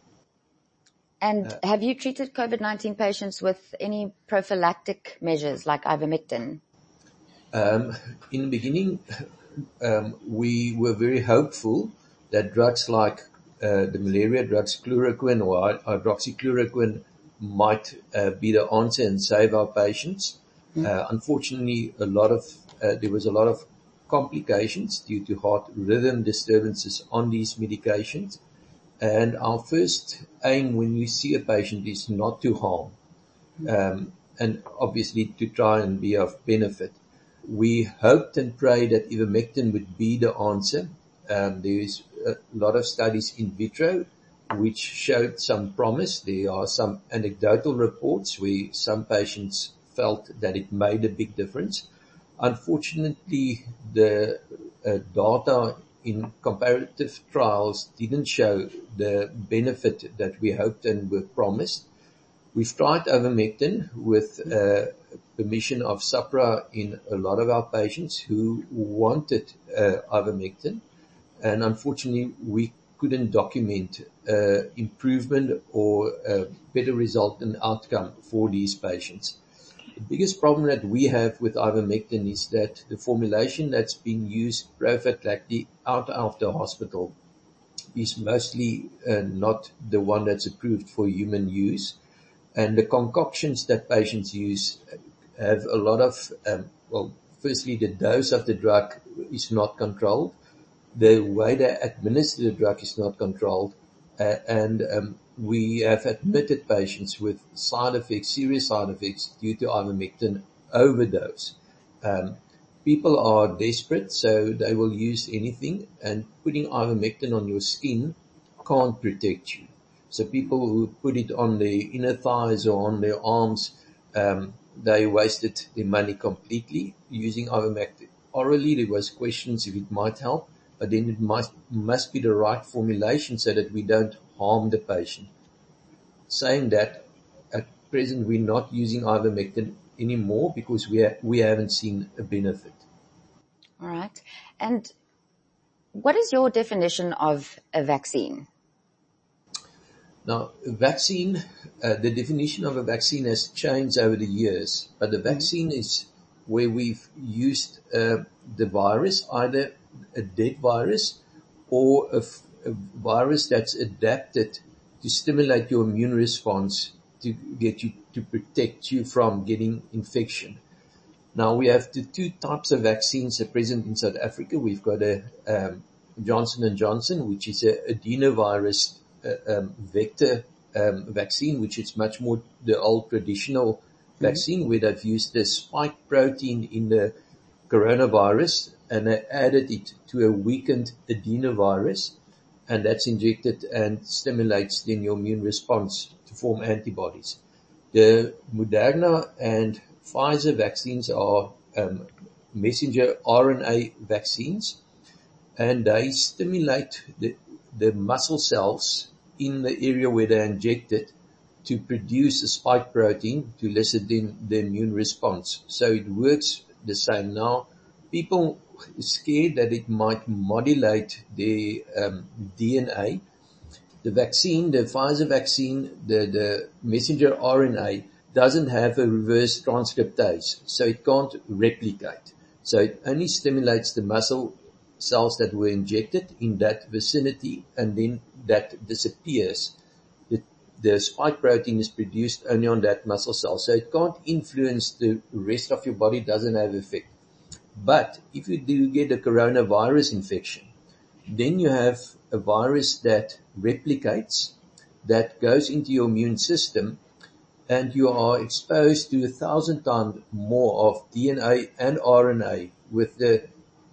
[SPEAKER 15] And
[SPEAKER 16] uh,
[SPEAKER 15] have you treated COVID nineteen patients with any prophylactic measures like ivermectin?
[SPEAKER 16] Um, in the beginning, um, we were very hopeful that drugs like Uh, the malaria drugs, chloroquine or hydroxychloroquine, might uh, be the answer and save our patients. Mm. Uh, unfortunately, a lot of uh, there was a lot of complications due to heart rhythm disturbances on these medications. And our first aim when we see a patient is not to harm, um, and obviously to try and be of benefit. We hoped and prayed that ivermectin would be the answer. Um, there is a lot of studies in vitro which showed some promise. There are some anecdotal reports where some patients felt that it made a big difference. Unfortunately, the uh, data in comparative trials didn't show the benefit that we hoped and were promised. We've tried ivermectin with uh, permission of SAHPRA in a lot of our patients who wanted uh, ivermectin, and unfortunately we couldn't document uh, improvement or a better result and outcome for these patients. The biggest problem that we have with ivermectin is that the formulation that's being used prophylactically out of the hospital is mostly uh, not the one that's approved for human use. And the concoctions that patients use have a lot of, um, well, firstly, the dose of the drug is not controlled. The way they administer the drug is not controlled. Uh, and um, we have admitted patients with side effects, serious side effects due to ivermectin overdose. Um, people are desperate, so they will use anything, and putting ivermectin on your skin can't protect you. So people who put it on their inner thighs or on their arms, um, they wasted their money completely using ivermectin. Orally, there was questions if it might help, but then it must, must be the right formulation so that we don't harm the patient. Saying that, at present we're not using ivermectin anymore because we ha- we haven't seen a benefit.
[SPEAKER 15] All right. And what is your definition of a vaccine?
[SPEAKER 16] Now, a vaccine, uh, the definition of a vaccine has changed over the years, but the vaccine mm-hmm. is where we've used uh, the virus, either a dead virus or a, f- a virus that's adapted to stimulate your immune response to get you, to protect you from getting infection. Now we have the two types of vaccines at present in South Africa. We've got a um, Johnson and Johnson, which is a adenovirus uh, um, vector um, vaccine, which is much more the old traditional mm-hmm. vaccine where they've used the spike protein in the coronavirus and they added it to a weakened adenovirus, and that's injected and stimulates then your immune response to form antibodies. The Moderna and Pfizer vaccines are um, messenger R N A vaccines, and they stimulate the, the muscle cells in the area where they're injected to produce a spike protein to elicit the, the immune response. So it works the same. Now, people are scared that it might modulate their um, D N A. The vaccine, the Pfizer vaccine, the, the messenger R N A, doesn't have a reverse transcriptase, so it can't replicate. So it only stimulates the muscle cells that were injected in that vicinity, and then that disappears. The, the spike protein is produced only on that muscle cell, so it can't influence the rest of your body, doesn't have effect. But if you do get a coronavirus infection, then you have a virus that replicates, that goes into your immune system, and you are exposed to a thousand times more of D N A and R N A with the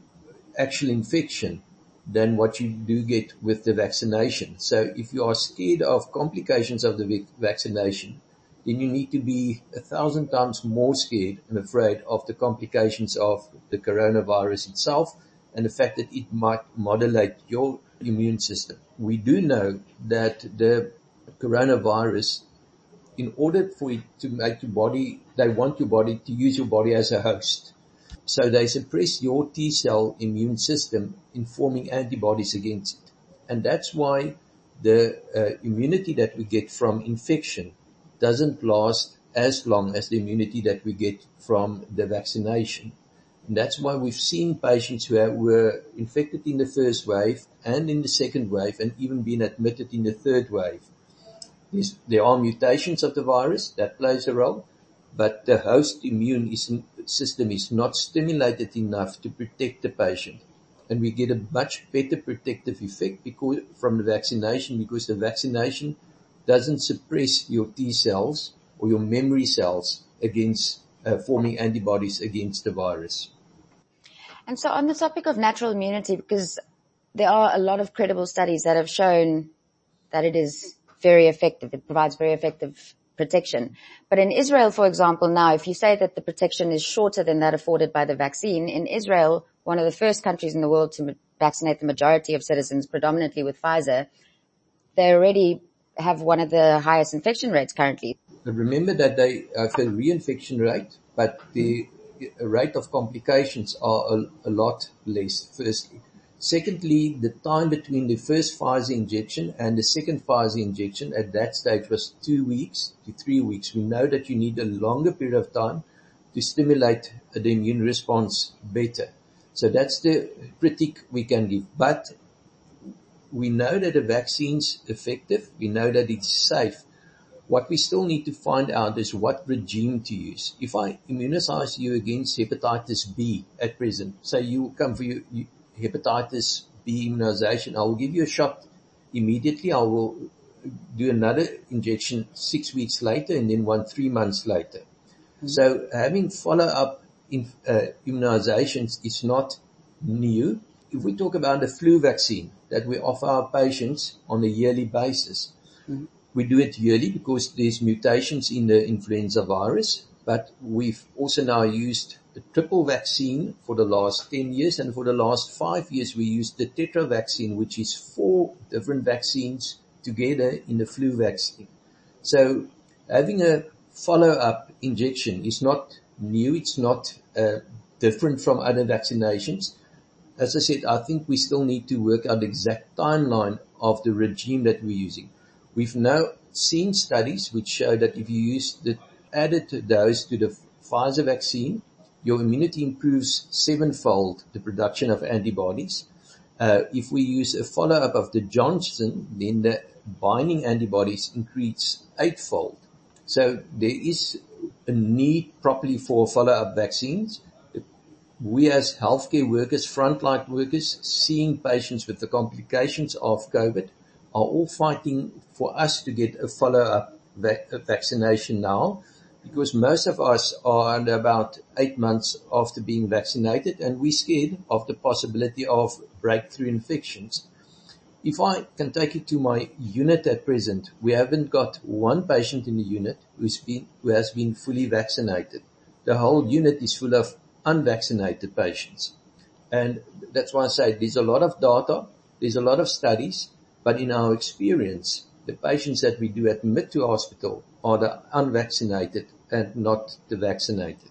[SPEAKER 16] actual infection than what you do get with the vaccination. So if you are scared of complications of the vaccination, then you need to be a thousand times more scared and afraid of the complications of the coronavirus itself and the fact that it might modulate your immune system. We do know that the coronavirus, in order for it to make your body, they want your body to use your body as a host. So they suppress your T cell immune system in forming antibodies against it. And that's why the uh, immunity that we get from infection doesn't last as long as the immunity that we get from the vaccination. And that's why we've seen patients who have, were infected in the first wave and in the second wave and even been admitted in the third wave. There's, there are mutations of the virus that plays a role, but the host immune system is not stimulated enough to protect the patient. And we get a much better protective effect because, from the vaccination, because the vaccination doesn't suppress your T cells or your memory cells against uh, forming antibodies against the virus.
[SPEAKER 15] And so on the topic of natural immunity, because there are a lot of credible studies that have shown that it is very effective, it provides very effective protection. But in Israel, for example, now, if you say that the protection is shorter than that afforded by the vaccine, in Israel, one of the first countries in the world to vaccinate the majority of citizens, predominantly with Pfizer, they already have one of the highest infection rates currently.
[SPEAKER 16] But remember that they have a reinfection rate but the rate of complications are a, a lot less, firstly. Secondly, the time between the first Pfizer injection and the second Pfizer injection at that stage was two weeks to three weeks. We know that you need a longer period of time to stimulate the immune response better. So that's the critique we can give. But we know that the vaccine's effective. We know that it's safe. What we still need to find out is what regime to use. If I immunize you against hepatitis B at present, say you come for your hepatitis B immunization, I will give you a shot immediately. I will do another injection six weeks later and then one three months later. Mm-hmm. So having follow-up in, uh, immunizations is not new. If we talk about the flu vaccine that we offer our patients on a yearly basis, mm-hmm. we do it yearly because there's mutations in the influenza virus, but we've also now used the triple vaccine for the last ten years, and for the last five years we used the tetra vaccine, which is four different vaccines together in the flu vaccine. So having a follow-up injection is not new, it's not uh, different from other vaccinations. As I said, I think we still need to work out the exact timeline of the regime that we're using. We've now seen studies which show that if you use the added dose to the Pfizer vaccine, your immunity improves sevenfold the production of antibodies. Uh, if we use a follow-up of the Johnson, then the binding antibodies increase eightfold. So there is a need properly for follow-up vaccines. We as healthcare workers, frontline workers, seeing patients with the complications of COVID, are all fighting for us to get a follow-up vac- vaccination now, because most of us are about eight months after being vaccinated, and we're scared of the possibility of breakthrough infections. If I can take you to my unit at present, we haven't got one patient in the unit who's been, who has been fully vaccinated. The whole unit is full of unvaccinated patients. And that's why I say there's a lot of data, there's a lot of studies, but in our experience, the patients that we do admit to hospital are the unvaccinated and not the vaccinated.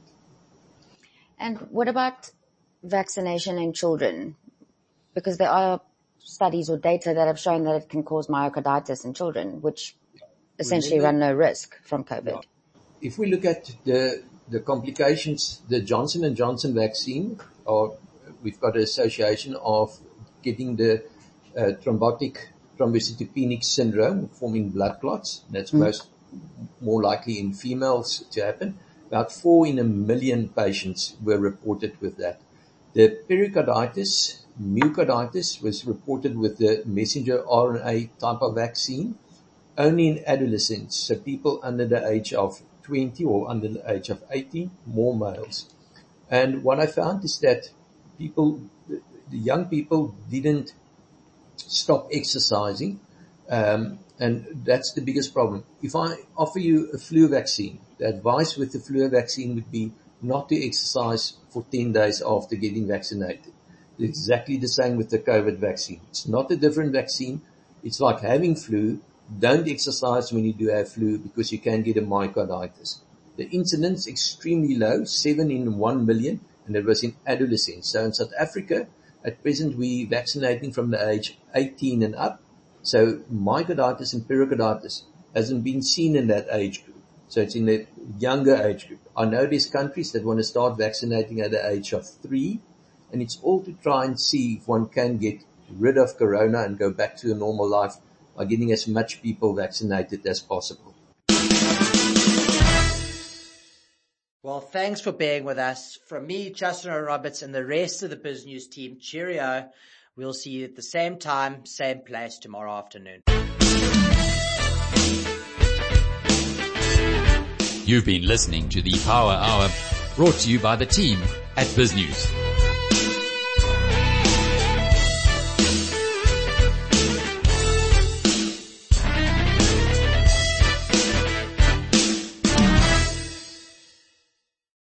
[SPEAKER 15] And what about vaccination in children? Because there are studies or data that have shown that it can cause myocarditis in children, which essentially run no risk from COVID.
[SPEAKER 16] If we look at the the complications, the Johnson and Johnson vaccine, or we've got an association of getting the uh, thrombotic thrombocytopenic syndrome, forming blood clots. That's mm. most more likely in females to happen. About four in a million patients were reported with that. The pericarditis, myocarditis was reported with the messenger R N A type of vaccine only in adolescents, so people under the age of twenty or under the age of eighteen, more males. And what I found is that people, the young people didn't stop exercising, um, and that's the biggest problem. If I offer you a flu vaccine, the advice with the flu vaccine would be not to exercise for ten days after getting vaccinated. It's exactly the same with the COVID vaccine. It's not a different vaccine. It's like having flu. Don't exercise when you do have flu because you can get a myocarditis. The incidence extremely low, seven in one million, and it was in adolescents. So in South Africa, at present, we're vaccinating from the age eighteen and up. So myocarditis and pericarditis hasn't been seen in that age group. So it's in the younger age group. I know there's countries that want to start vaccinating at the age of three, and it's all to try and see if one can get rid of corona and go back to a normal life by getting as much people vaccinated as possible.
[SPEAKER 3] Well, thanks for being with us. From me, Justin Roberts, and the rest of the BizNews team, cheerio. We'll see you at the same time, same place tomorrow afternoon.
[SPEAKER 2] You've been listening to the Power Hour, brought to you by the team at BizNews.